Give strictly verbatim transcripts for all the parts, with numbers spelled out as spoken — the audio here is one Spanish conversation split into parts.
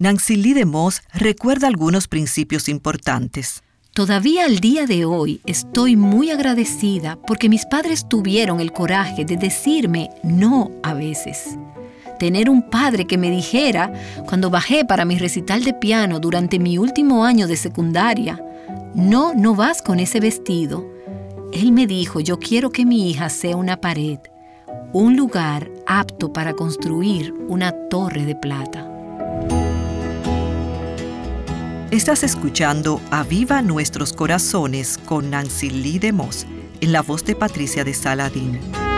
Nancy Lee DeMoss recuerda algunos principios importantes. Todavía al día de hoy estoy muy agradecida porque mis padres tuvieron el coraje de decirme no a veces. Tener un padre que me dijera, cuando bajé para mi recital de piano durante mi último año de secundaria, no, no vas con ese vestido. Él me dijo, yo quiero que mi hija sea una pared, un lugar apto para construir una torre de plata. Estás escuchando Aviva Nuestros Corazones con Nancy Lee DeMoss, en la voz de Patricia de Saladín.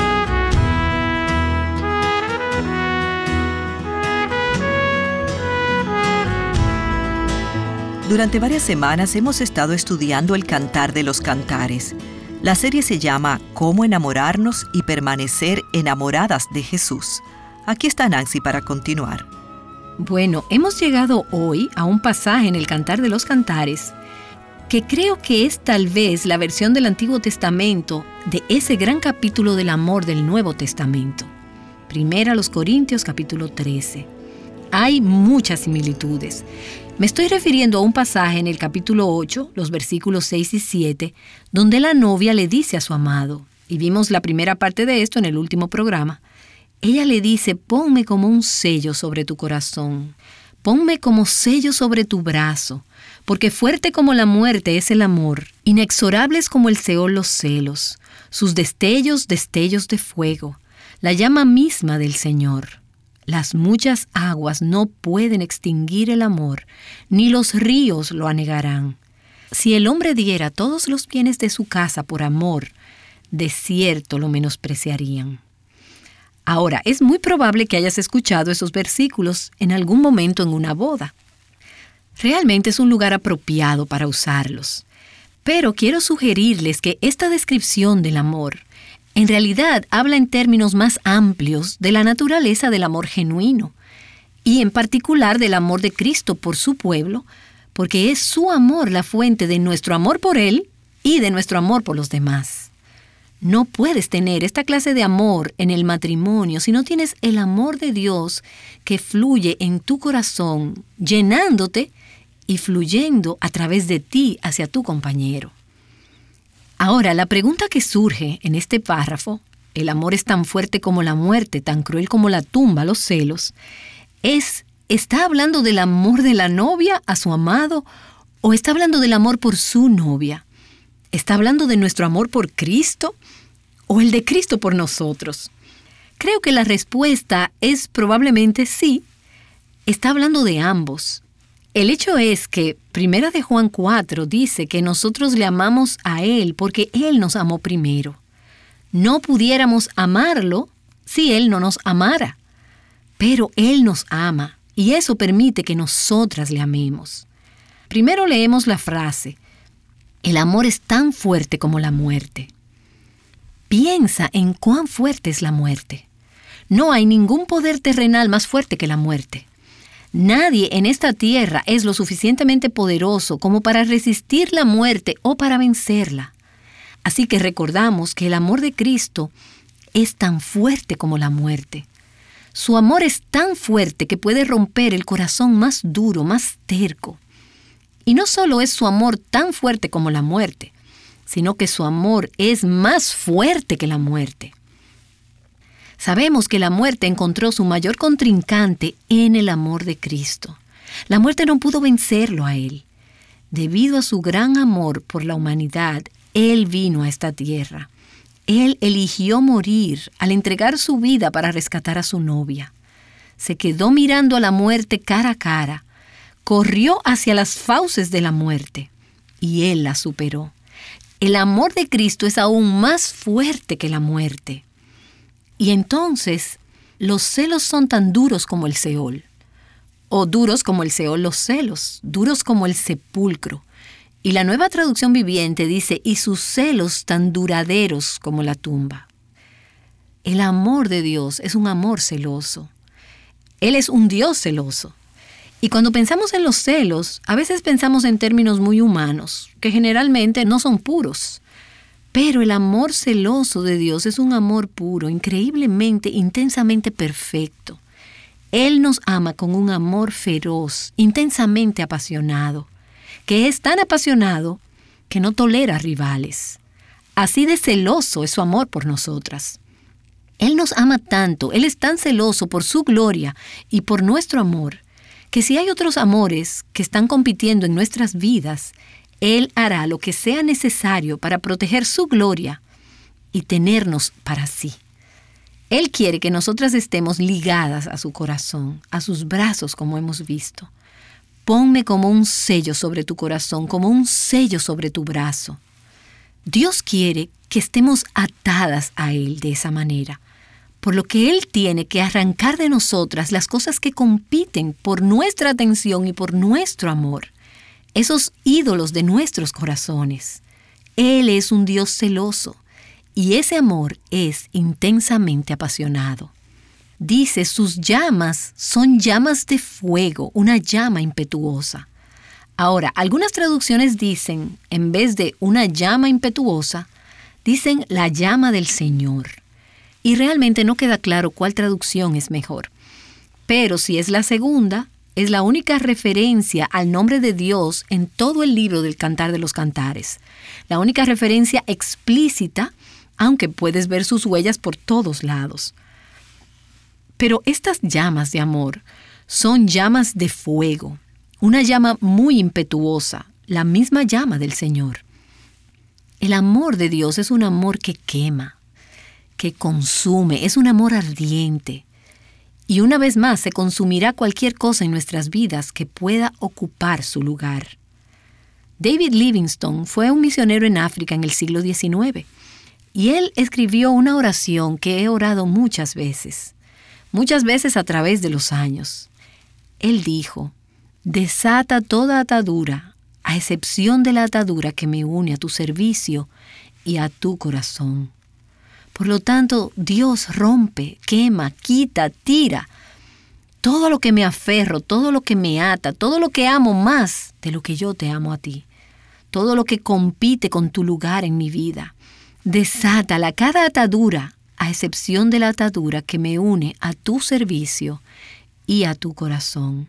Durante varias semanas hemos estado estudiando el Cantar de los Cantares. La serie se llama Cómo enamorarnos y permanecer enamoradas de Jesús. Aquí está Nancy para continuar. Bueno, hemos llegado hoy a un pasaje en el Cantar de los Cantares que creo que es tal vez la versión del Antiguo Testamento de ese gran capítulo del amor del Nuevo Testamento. Primera a los Corintios, capítulo trece. Hay muchas similitudes. Me estoy refiriendo a un pasaje en el capítulo ocho, los versículos seis y siete, donde la novia le dice a su amado, y vimos la primera parte de esto en el último programa. Ella le dice, ponme como un sello sobre tu corazón, ponme como sello sobre tu brazo, porque fuerte como la muerte es el amor, inexorables como el Seol los celos, sus destellos, destellos de fuego, la llama misma del Señor. Las muchas aguas no pueden extinguir el amor, ni los ríos lo anegarán. Si el hombre diera todos los bienes de su casa por amor, de cierto lo menospreciarían. Ahora, es muy probable que hayas escuchado esos versículos en algún momento en una boda. Realmente es un lugar apropiado para usarlos. Pero quiero sugerirles que esta descripción del amor en realidad habla en términos más amplios de la naturaleza del amor genuino y en particular del amor de Cristo por su pueblo, porque es su amor la fuente de nuestro amor por Él y de nuestro amor por los demás. No puedes tener esta clase de amor en el matrimonio si no tienes el amor de Dios que fluye en tu corazón, llenándote y fluyendo a través de ti hacia tu compañero. Ahora, la pregunta que surge en este párrafo, el amor es tan fuerte como la muerte, tan cruel como la tumba, los celos, es, ¿está hablando del amor de la novia a su amado o está hablando del amor por su novia? ¿Está hablando de nuestro amor por Cristo o el de Cristo por nosotros? Creo que la respuesta es probablemente sí. Está hablando de ambos. El hecho es que Primera de Juan cuatro dice que nosotros le amamos a Él porque Él nos amó primero. No pudiéramos amarlo si Él no nos amara. Pero Él nos ama y eso permite que nosotras le amemos. Primero leemos la frase, el amor es tan fuerte como la muerte. Piensa en cuán fuerte es la muerte. No hay ningún poder terrenal más fuerte que la muerte. Nadie en esta tierra es lo suficientemente poderoso como para resistir la muerte o para vencerla. Así que recordamos que el amor de Cristo es tan fuerte como la muerte. Su amor es tan fuerte que puede romper el corazón más duro, más terco. Y no solo es su amor tan fuerte como la muerte, sino que su amor es más fuerte que la muerte. Sabemos que la muerte encontró su mayor contrincante en el amor de Cristo. La muerte no pudo vencerlo a Él. Debido a su gran amor por la humanidad, Él vino a esta tierra. Él eligió morir al entregar su vida para rescatar a su novia. Se quedó mirando a la muerte cara a cara. Corrió hacia las fauces de la muerte y Él la superó. El amor de Cristo es aún más fuerte que la muerte. Y entonces, los celos son tan duros como el Seol, o duros como el Seol los celos, duros como el sepulcro. Y la Nueva Traducción Viviente dice, y sus celos tan duraderos como la tumba. El amor de Dios es un amor celoso. Él es un Dios celoso. Y cuando pensamos en los celos, a veces pensamos en términos muy humanos, que generalmente no son puros. Pero el amor celoso de Dios es un amor puro, increíblemente, intensamente perfecto. Él nos ama con un amor feroz, intensamente apasionado, que es tan apasionado que no tolera rivales. Así de celoso es su amor por nosotras. Él nos ama tanto, Él es tan celoso por su gloria y por nuestro amor, que si hay otros amores que están compitiendo en nuestras vidas, Él hará lo que sea necesario para proteger su gloria y tenernos para sí. Él quiere que nosotras estemos ligadas a su corazón, a sus brazos, como hemos visto. Ponme como un sello sobre tu corazón, como un sello sobre tu brazo. Dios quiere que estemos atadas a Él de esa manera, por lo que Él tiene que arrancar de nosotras las cosas que compiten por nuestra atención y por nuestro amor, esos ídolos de nuestros corazones. Él es un Dios celoso. Y ese amor es intensamente apasionado. Dice, sus llamas son llamas de fuego, una llama impetuosa. Ahora, algunas traducciones dicen, en vez de una llama impetuosa, dicen la llama del Señor. Y realmente no queda claro cuál traducción es mejor. Pero si es la segunda, es la única referencia al nombre de Dios en todo el libro del Cantar de los Cantares. La única referencia explícita, aunque puedes ver sus huellas por todos lados. Pero estas llamas de amor son llamas de fuego, una llama muy impetuosa, la misma llama del Señor. El amor de Dios es un amor que quema, que consume, es un amor ardiente. Y una vez más se consumirá cualquier cosa en nuestras vidas que pueda ocupar su lugar. David Livingstone fue un misionero en África en el siglo diecinueve. Y él escribió una oración que he orado muchas veces, muchas veces a través de los años. Él dijo, desata toda atadura, a excepción de la atadura que me une a tu servicio y a tu corazón. Por lo tanto, Dios rompe, quema, quita, tira todo lo que me aferro, todo lo que me ata, todo lo que amo más de lo que yo te amo a ti, todo lo que compite con tu lugar en mi vida. Desátala cada atadura, a excepción de la atadura que me une a tu servicio y a tu corazón.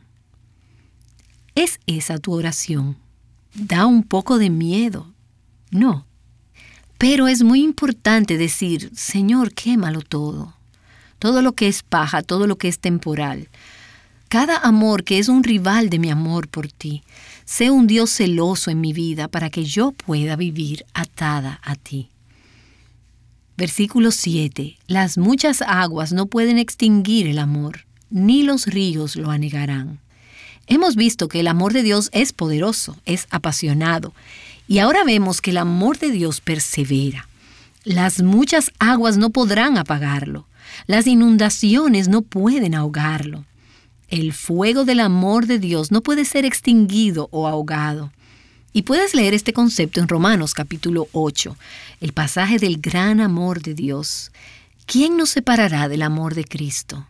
¿Es esa tu oración? ¿Da un poco de miedo? No. Pero es muy importante decir, Señor, quémalo todo. Todo lo que es paja, todo lo que es temporal. Cada amor que es un rival de mi amor por ti. Sé un Dios celoso en mi vida para que yo pueda vivir atada a ti. Versículo siete. Las muchas aguas no pueden extinguir el amor, ni los ríos lo anegarán. Hemos visto que el amor de Dios es poderoso, es apasionado, y ahora vemos que el amor de Dios persevera. Las muchas aguas no podrán apagarlo, las inundaciones no pueden ahogarlo. El fuego del amor de Dios no puede ser extinguido o ahogado. Y puedes leer este concepto en Romanos capítulo ocho, el pasaje del gran amor de Dios. ¿Quién nos separará del amor de Cristo?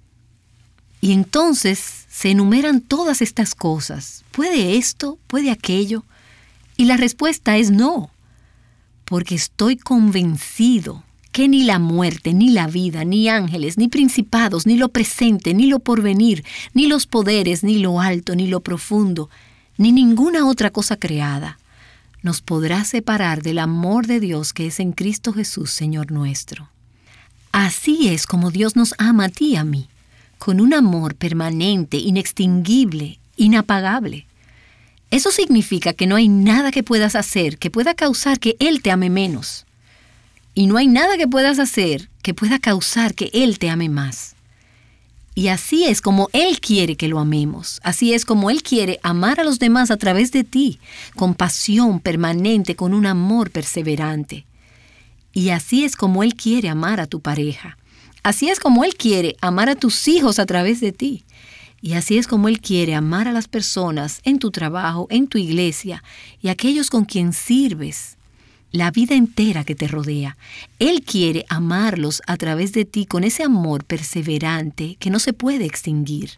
Y entonces se enumeran todas estas cosas. ¿Puede esto? ¿Puede aquello? Y la respuesta es no, porque estoy convencido que ni la muerte, ni la vida, ni ángeles, ni principados, ni lo presente, ni lo porvenir, ni los poderes, ni lo alto, ni lo profundo, ni ninguna otra cosa creada nos podrá separar del amor de Dios que es en Cristo Jesús, Señor nuestro. Así es como Dios nos ama a ti y a mí, con un amor permanente, inextinguible, inapagable. Eso significa que no hay nada que puedas hacer que pueda causar que Él te ame menos. Y no hay nada que puedas hacer que pueda causar que Él te ame más. Y así es como Él quiere que lo amemos. Así es como Él quiere amar a los demás a través de ti, con pasión permanente, con un amor perseverante. Y así es como Él quiere amar a tu pareja. Así es como Él quiere amar a tus hijos a través de ti. Y así es como Él quiere amar a las personas en tu trabajo, en tu iglesia y aquellos con quien sirves, la vida entera que te rodea. Él quiere amarlos a través de ti con ese amor perseverante que no se puede extinguir.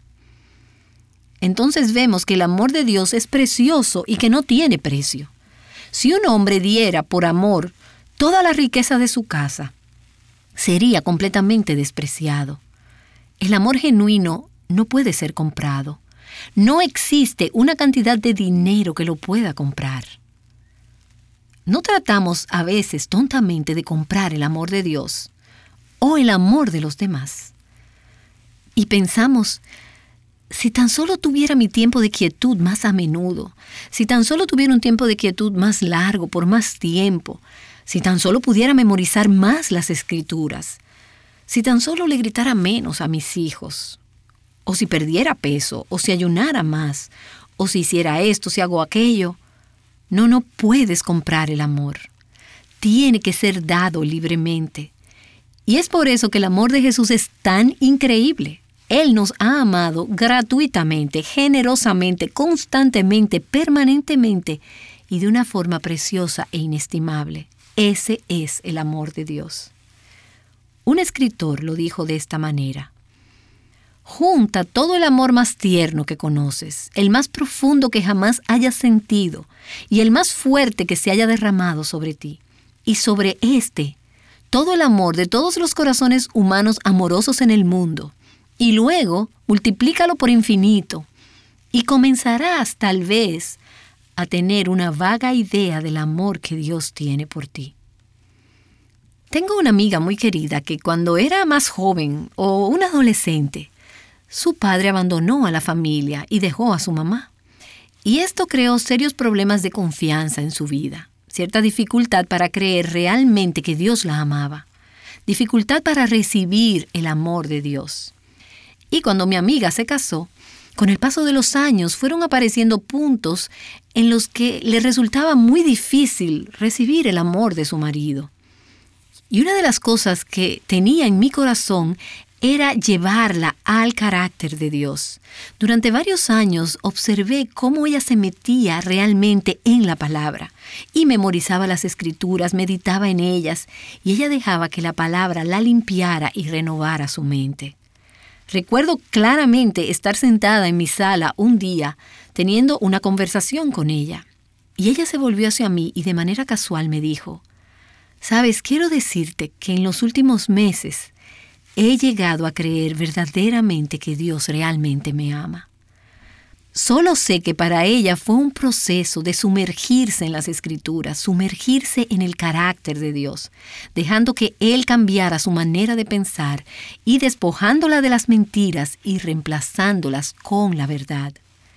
Entonces vemos que el amor de Dios es precioso y que no tiene precio. Si un hombre diera por amor toda la riqueza de su casa, sería completamente despreciado. El amor genuino no puede ser comprado. No existe una cantidad de dinero que lo pueda comprar. ¿No tratamos a veces tontamente de comprar el amor de Dios o el amor de los demás? Y pensamos, si tan solo tuviera mi tiempo de quietud más a menudo, si tan solo tuviera un tiempo de quietud más largo, por más tiempo, si tan solo pudiera memorizar más las Escrituras, si tan solo le gritara menos a mis hijos, o si perdiera peso, o si ayunara más, o si hiciera esto, si hago aquello. No, no puedes comprar el amor. Tiene que ser dado libremente. Y es por eso que el amor de Jesús es tan increíble. Él nos ha amado gratuitamente, generosamente, constantemente, permanentemente y de una forma preciosa e inestimable. Ese es el amor de Dios. Un escritor lo dijo de esta manera: junta todo el amor más tierno que conoces, el más profundo que jamás hayas sentido y el más fuerte que se haya derramado sobre ti. Y sobre este, todo el amor de todos los corazones humanos amorosos en el mundo. Y luego, multiplícalo por infinito. Y comenzarás, tal vez, a tener una vaga idea del amor que Dios tiene por ti. Tengo una amiga muy querida que cuando era más joven o un adolescente, su padre abandonó a la familia y dejó a su mamá. Y esto creó serios problemas de confianza en su vida, cierta dificultad para creer realmente que Dios la amaba, dificultad para recibir el amor de Dios. Y cuando mi amiga se casó, con el paso de los años fueron apareciendo puntos en los que le resultaba muy difícil recibir el amor de su marido. Y una de las cosas que tenía en mi corazón era llevarla al carácter de Dios. Durante varios años observé cómo ella se metía realmente en la palabra y memorizaba las Escrituras, meditaba en ellas y ella dejaba que la palabra la limpiara y renovara su mente. Recuerdo claramente estar sentada en mi sala un día teniendo una conversación con ella y ella se volvió hacia mí y de manera casual me dijo: «Sabes, quiero decirte que en los últimos meses he llegado a creer verdaderamente que Dios realmente me ama». Solo sé que para ella fue un proceso de sumergirse en las Escrituras, sumergirse en el carácter de Dios, dejando que Él cambiara su manera de pensar y despojándola de las mentiras y reemplazándolas con la verdad.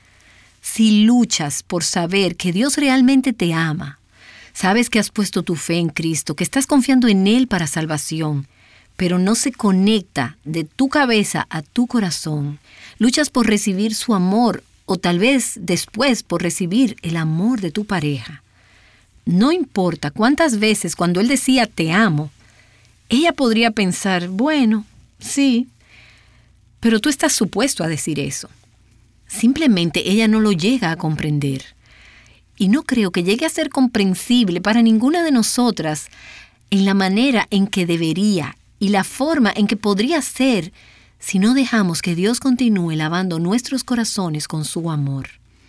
Si luchas por saber que Dios realmente te ama, sabes que has puesto tu fe en Cristo, que estás confiando en Él para salvación, pero no se conecta de tu cabeza a tu corazón, luchas por recibir su amor o tal vez después por recibir el amor de tu pareja. No importa cuántas veces cuando él decía te amo, ella podría pensar, bueno, sí, pero tú estás supuesto a decir eso. Simplemente ella no lo llega a comprender. Y no creo que llegue a ser comprensible para ninguna de nosotras en la manera en que debería y la forma en que podría ser si no dejamos que Dios continúe lavando nuestros corazones con su amor.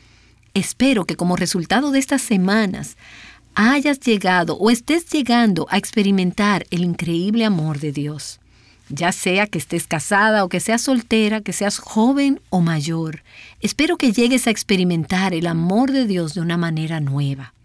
Espero que como resultado de estas semanas hayas llegado o estés llegando a experimentar el increíble amor de Dios. Ya sea que estés casada o que seas soltera, que seas joven o mayor, espero que llegues a experimentar el amor de Dios de una manera nueva.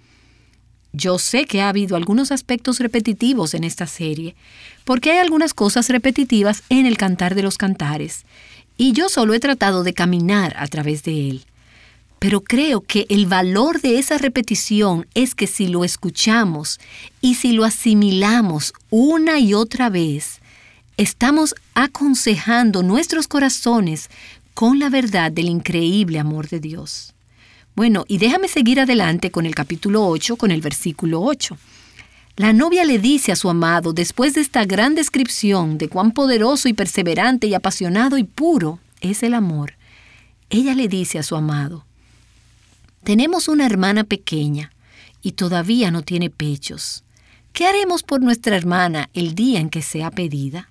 Yo sé que ha habido algunos aspectos repetitivos en esta serie, porque hay algunas cosas repetitivas en el Cantar de los Cantares, y yo solo he tratado de caminar a través de él. Pero creo que el valor de esa repetición es que si lo escuchamos y si lo asimilamos una y otra vez, estamos aconsejando nuestros corazones con la verdad del increíble amor de Dios. Bueno, y déjame seguir adelante con el capítulo ocho, con el versículo ocho. La novia le dice a su amado, después de esta gran descripción de cuán poderoso y perseverante y apasionado y puro es el amor, ella le dice a su amado: «Tenemos una hermana pequeña y todavía no tiene pechos. ¿Qué haremos por nuestra hermana el día en que sea pedida?»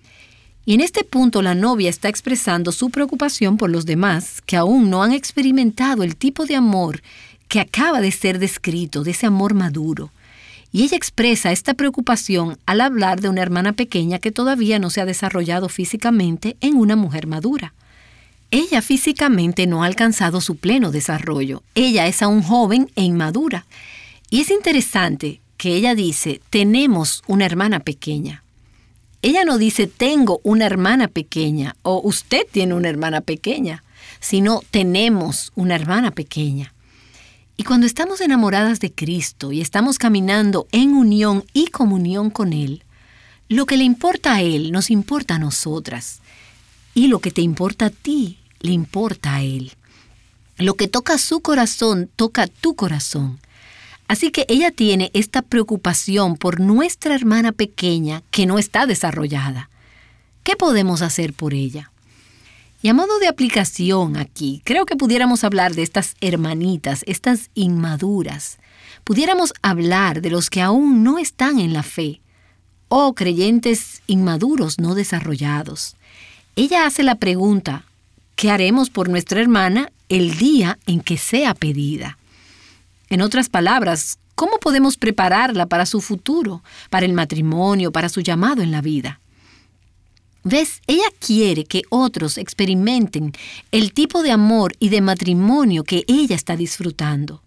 Y en este punto la novia está expresando su preocupación por los demás que aún no han experimentado el tipo de amor que acaba de ser descrito, de ese amor maduro. Y ella expresa esta preocupación al hablar de una hermana pequeña que todavía no se ha desarrollado físicamente en una mujer madura. ella físicamente no ha alcanzado su pleno desarrollo. Ella es aún joven e inmadura. Y es interesante que ella dice, tenemos una hermana pequeña. Ella no dice, tengo una hermana pequeña o usted tiene una hermana pequeña, sino tenemos una hermana pequeña. Y cuando estamos enamoradas de Cristo y estamos caminando en unión y comunión con Él, lo que le importa a Él nos importa a nosotras. Y lo que te importa a ti, le importa a Él. Lo que toca su corazón, toca tu corazón. Así que ella tiene esta preocupación por nuestra hermana pequeña que no está desarrollada. ¿Qué podemos hacer por ella? Y a modo de aplicación aquí, creo que pudiéramos hablar de estas hermanitas, estas inmaduras. Pudiéramos hablar de los que aún no están en la fe o creyentes inmaduros no desarrollados. Ella hace la pregunta, ¿qué haremos por nuestra hermana el día en que sea pedida? En otras palabras, ¿cómo podemos prepararla para su futuro, para el matrimonio, para su llamado en la vida? ¿Ves? Ella quiere que otros experimenten el tipo de amor y de matrimonio que ella está disfrutando.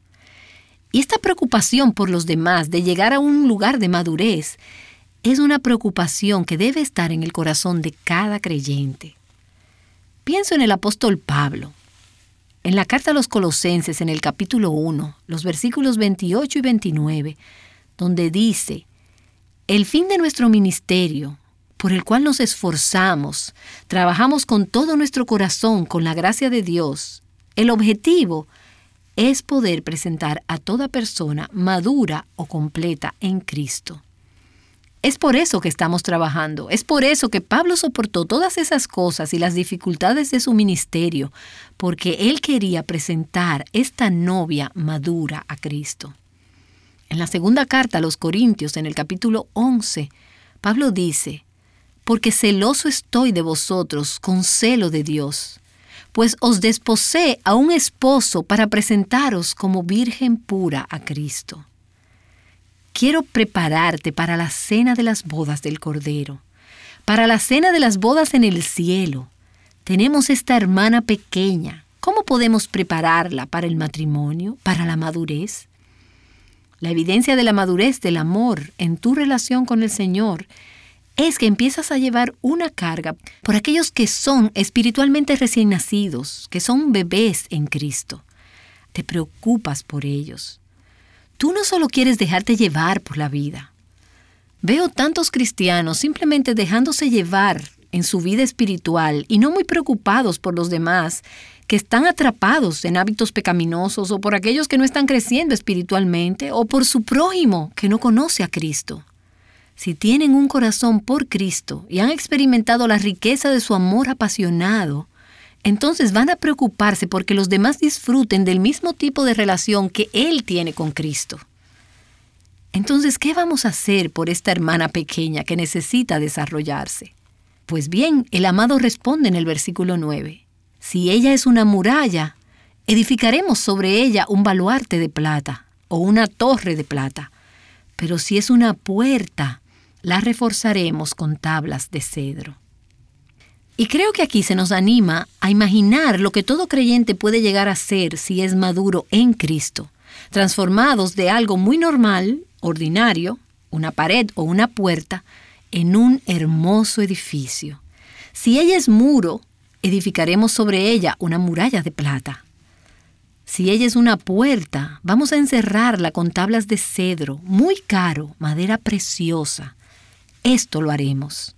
Y esta preocupación por los demás de llegar a un lugar de madurez es una preocupación que debe estar en el corazón de cada creyente. Pienso en el apóstol Pablo. En la carta a los Colosenses, en el capítulo uno, los versículos veintiocho y veintinueve, donde dice, el fin de nuestro ministerio, por el cual nos esforzamos, trabajamos con todo nuestro corazón, con la gracia de Dios. El objetivo es poder presentar a toda persona madura o completa en Cristo. Es por eso que estamos trabajando, es por eso que Pablo soportó todas esas cosas y las dificultades de su ministerio, porque él quería presentar esta novia madura a Cristo. En la segunda carta a los Corintios, en el capítulo once, Pablo dice, porque celoso estoy de vosotros con celo de Dios, pues os desposé a un esposo para presentaros como virgen pura a Cristo. Quiero prepararte para la cena de las bodas del Cordero, para la cena de las bodas en el cielo. Tenemos esta hermana pequeña. ¿Cómo podemos prepararla para el matrimonio, para la madurez? La evidencia de la madurez del amor en tu relación con el Señor es que empiezas a llevar una carga por aquellos que son espiritualmente recién nacidos, que son bebés en Cristo. Te preocupas por ellos. Tú no solo quieres dejarte llevar por la vida. Veo tantos cristianos simplemente dejándose llevar en su vida espiritual y no muy preocupados por los demás, que están atrapados en hábitos pecaminosos o por aquellos que no están creciendo espiritualmente o por su prójimo que no conoce a Cristo. Si tienen un corazón por Cristo y han experimentado la riqueza de su amor apasionado, entonces van a preocuparse porque los demás disfruten del mismo tipo de relación que Él tiene con Cristo. Entonces, ¿qué vamos a hacer por esta hermana pequeña que necesita desarrollarse? Pues bien, el amado responde en el versículo nueve. Si ella es una muralla, edificaremos sobre ella un baluarte de plata o una torre de plata. Pero si es una puerta, la reforzaremos con tablas de cedro. Y creo que aquí se nos anima a imaginar lo que todo creyente puede llegar a ser si es maduro en Cristo, transformados de algo muy normal, ordinario, una pared o una puerta, en un hermoso edificio. Si ella es muro, edificaremos sobre ella una muralla de plata. Si ella es una puerta, vamos a encerrarla con tablas de cedro, muy caro, madera preciosa. Esto lo haremos.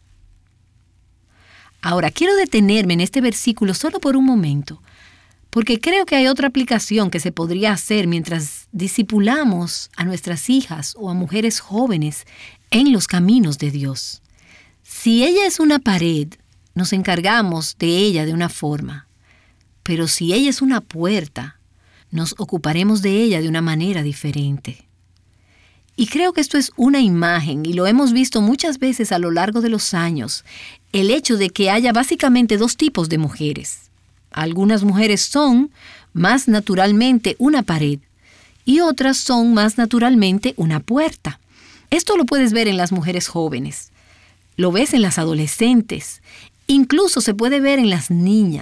Ahora, quiero detenerme en este versículo solo por un momento, porque creo que hay otra aplicación que se podría hacer mientras discipulamos a nuestras hijas o a mujeres jóvenes en los caminos de Dios. Si ella es una pared, nos encargamos de ella de una forma, pero si ella es una puerta, nos ocuparemos de ella de una manera diferente. Y creo que esto es una imagen, y lo hemos visto muchas veces a lo largo de los años, el hecho de que haya básicamente dos tipos de mujeres. Algunas mujeres son más naturalmente una pared, y otras son más naturalmente una puerta. Esto lo puedes ver en las mujeres jóvenes, lo ves en las adolescentes, incluso se puede ver en las niñas.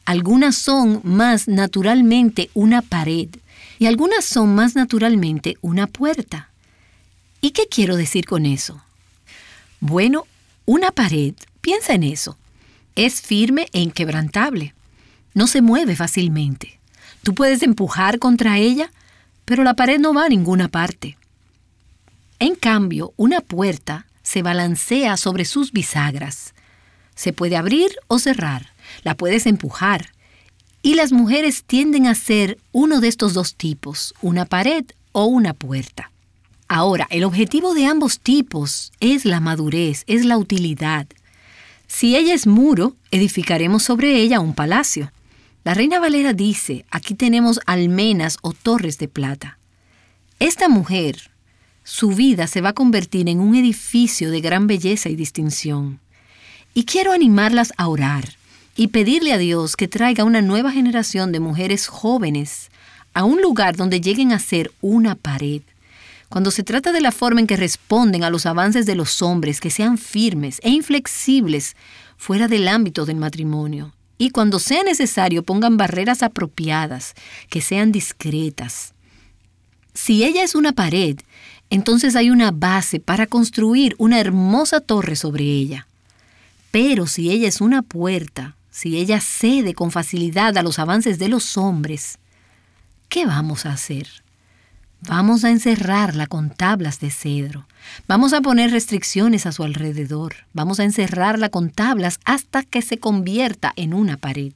Algunas son más naturalmente una pared y algunas son más naturalmente una puerta. ¿Y qué quiero decir con eso? Bueno, una pared, piensa en eso, es firme e inquebrantable. No se mueve fácilmente. Tú puedes empujar contra ella, pero la pared no va a ninguna parte. En cambio, una puerta se balancea sobre sus bisagras. Se puede abrir o cerrar, la puedes empujar. Y las mujeres tienden a ser uno de estos dos tipos, una pared o una puerta. Ahora, el objetivo de ambos tipos es la madurez, es la utilidad. Si ella es muro, edificaremos sobre ella un palacio. La Reina Valera dice, aquí tenemos almenas o torres de plata. Esta mujer, su vida se va a convertir en un edificio de gran belleza y distinción. Y quiero animarlas a orar y pedirle a Dios que traiga una nueva generación de mujeres jóvenes a un lugar donde lleguen a ser una pared. Cuando se trata de la forma en que responden a los avances de los hombres, que sean firmes e inflexibles fuera del ámbito del matrimonio. Y cuando sea necesario pongan barreras apropiadas, que sean discretas. Si ella es una pared, entonces hay una base para construir una hermosa torre sobre ella. Pero si ella es una puerta, si ella cede con facilidad a los avances de los hombres, ¿qué vamos a hacer? Vamos a encerrarla con tablas de cedro. Vamos a poner restricciones a su alrededor. Vamos a encerrarla con tablas hasta que se convierta en una pared.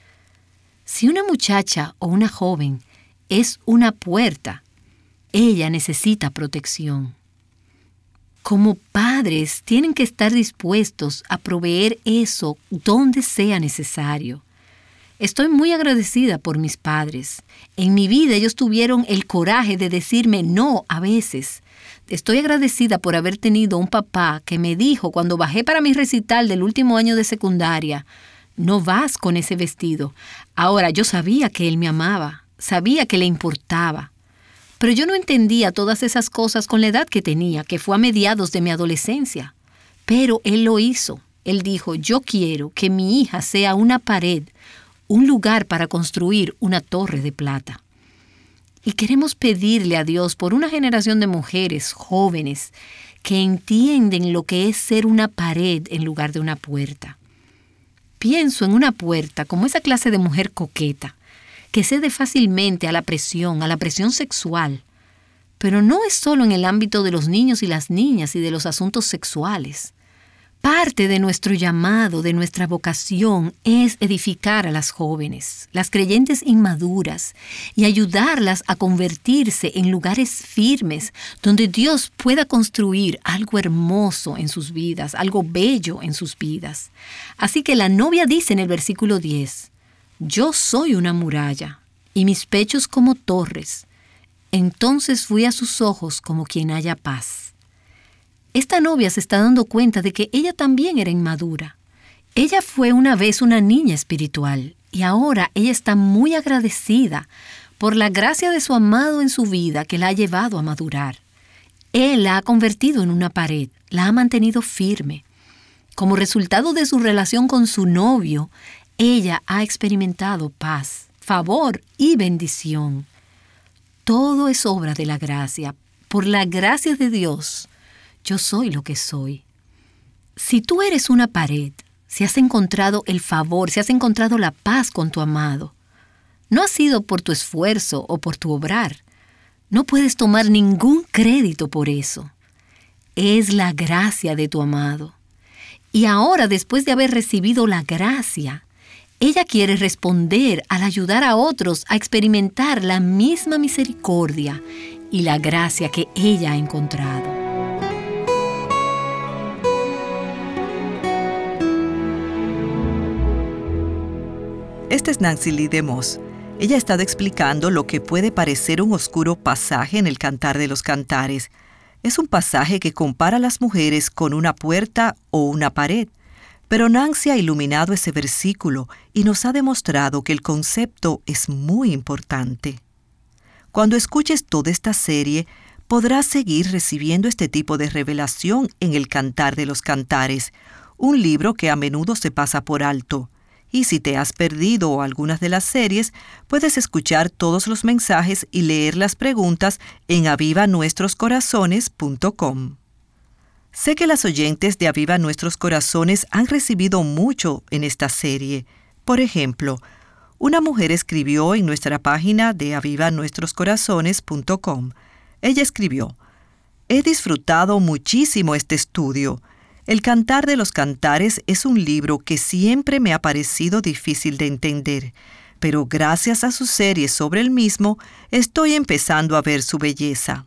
Si una muchacha o una joven es una puerta, ella necesita protección. Como padres, tienen que estar dispuestos a proveer eso donde sea necesario. Estoy muy agradecida por mis padres. En mi vida ellos tuvieron el coraje de decirme no a veces. Estoy agradecida por haber tenido un papá que me dijo cuando bajé para mi recital del último año de secundaria, no vas con ese vestido. Ahora, yo sabía que él me amaba, sabía que le importaba. Pero yo no entendía todas esas cosas con la edad que tenía, que fue a mediados de mi adolescencia. Pero él lo hizo. Él dijo, yo quiero que mi hija sea una pared, un lugar para construir una torre de plata. Y queremos pedirle a Dios por una generación de mujeres jóvenes que entienden lo que es ser una pared en lugar de una puerta. Pienso en una puerta como esa clase de mujer coqueta, que cede fácilmente a la presión, a la presión sexual. Pero no es solo en el ámbito de los niños y las niñas y de los asuntos sexuales. Parte de nuestro llamado, de nuestra vocación, es edificar a las jóvenes, las creyentes inmaduras, y ayudarlas a convertirse en lugares firmes donde Dios pueda construir algo hermoso en sus vidas, algo bello en sus vidas. Así que la novia dice en el versículo diez, yo soy una muralla, y mis pechos como torres. Entonces fui a sus ojos como quien halla paz. Esta novia se está dando cuenta de que ella también era inmadura. Ella fue una vez una niña espiritual y ahora ella está muy agradecida por la gracia de su amado en su vida que la ha llevado a madurar. Él la ha convertido en una pared, la ha mantenido firme. Como resultado de su relación con su novio, ella ha experimentado paz, favor y bendición. Todo es obra de la gracia. Por la gracia de Dios, yo soy lo que soy. Si tú eres una pared, si has encontrado el favor, si has encontrado la paz con tu amado, no ha sido por tu esfuerzo o por tu obrar. No puedes tomar ningún crédito por eso. Es la gracia de tu amado. Y ahora, después de haber recibido la gracia, ella quiere responder al ayudar a otros a experimentar la misma misericordia y la gracia que ella ha encontrado. Esta es Nancy Lee DeMoss. Ella ha estado explicando lo que puede parecer un oscuro pasaje en el Cantar de los Cantares. Es un pasaje que compara a las mujeres con una puerta o una pared. Pero Nancy ha iluminado ese versículo y nos ha demostrado que el concepto es muy importante. Cuando escuches toda esta serie, podrás seguir recibiendo este tipo de revelación en el Cantar de los Cantares, un libro que a menudo se pasa por alto. Y si te has perdido algunas de las series, puedes escuchar todos los mensajes y leer las preguntas en aviva nuestros corazones punto com. Sé que las oyentes de Aviva Nuestros Corazones han recibido mucho en esta serie. Por ejemplo, una mujer escribió en nuestra página de aviva nuestros corazones punto com. Ella escribió: «He disfrutado muchísimo este estudio. El Cantar de los Cantares es un libro que siempre me ha parecido difícil de entender, pero gracias a su serie sobre el mismo, estoy empezando a ver su belleza».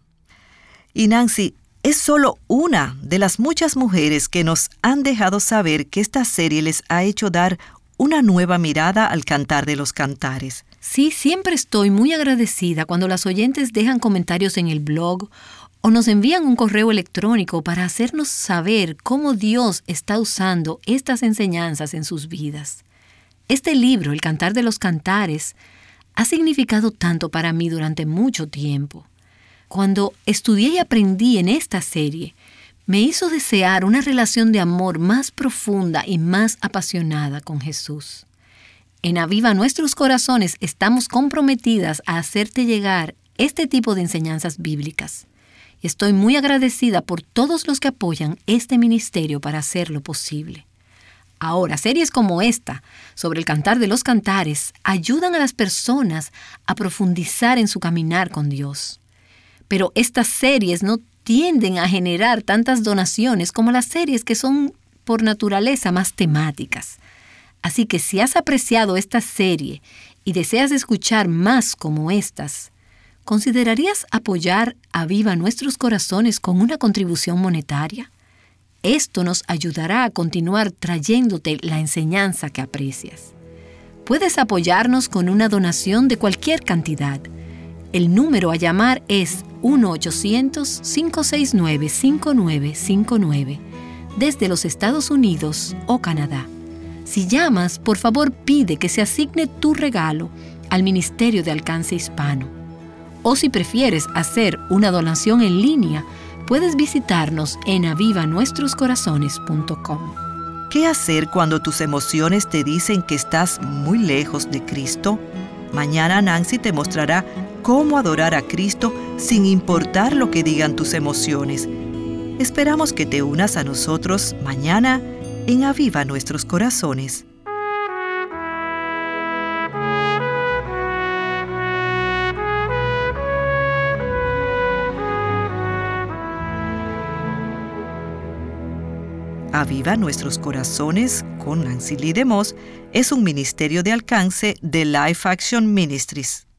Y Nancy es solo una de las muchas mujeres que nos han dejado saber que esta serie les ha hecho dar una nueva mirada al Cantar de los Cantares. Sí, siempre estoy muy agradecida cuando las oyentes dejan comentarios en el blog o nos envían un correo electrónico para hacernos saber cómo Dios está usando estas enseñanzas en sus vidas. Este libro, El Cantar de los Cantares, ha significado tanto para mí durante mucho tiempo. Cuando estudié y aprendí en esta serie, me hizo desear una relación de amor más profunda y más apasionada con Jesús. En Aviva Nuestros Corazones estamos comprometidas a hacerte llegar este tipo de enseñanzas bíblicas. Y estoy muy agradecida por todos los que apoyan este ministerio para hacerlo posible. Ahora, series como esta, sobre el Cantar de los Cantares, ayudan a las personas a profundizar en su caminar con Dios. Pero estas series no tienden a generar tantas donaciones como las series que son por naturaleza más temáticas. Así que si has apreciado esta serie y deseas escuchar más como estas, ¿considerarías apoyar Aviva Nuestros Corazones con una contribución monetaria? Esto nos ayudará a continuar trayéndote la enseñanza que aprecias. Puedes apoyarnos con una donación de cualquier cantidad. El número a llamar es uno ochocientos, cinco seis nueve, cinco nueve cinco nueve desde los Estados Unidos o Canadá. Si llamas, por favor pide que se asigne tu regalo al Ministerio de Alcance Hispano. O si prefieres hacer una donación en línea, puedes visitarnos en aviva nuestros corazones punto com. ¿Qué hacer cuando tus emociones te dicen que estás muy lejos de Cristo? Mañana Nancy te mostrará cómo adorar a Cristo sin importar lo que digan tus emociones. Esperamos que te unas a nosotros mañana en Aviva Nuestros Corazones. Aviva Nuestros Corazones con Nancy Lee DeMoss es un ministerio de alcance de Life Action Ministries.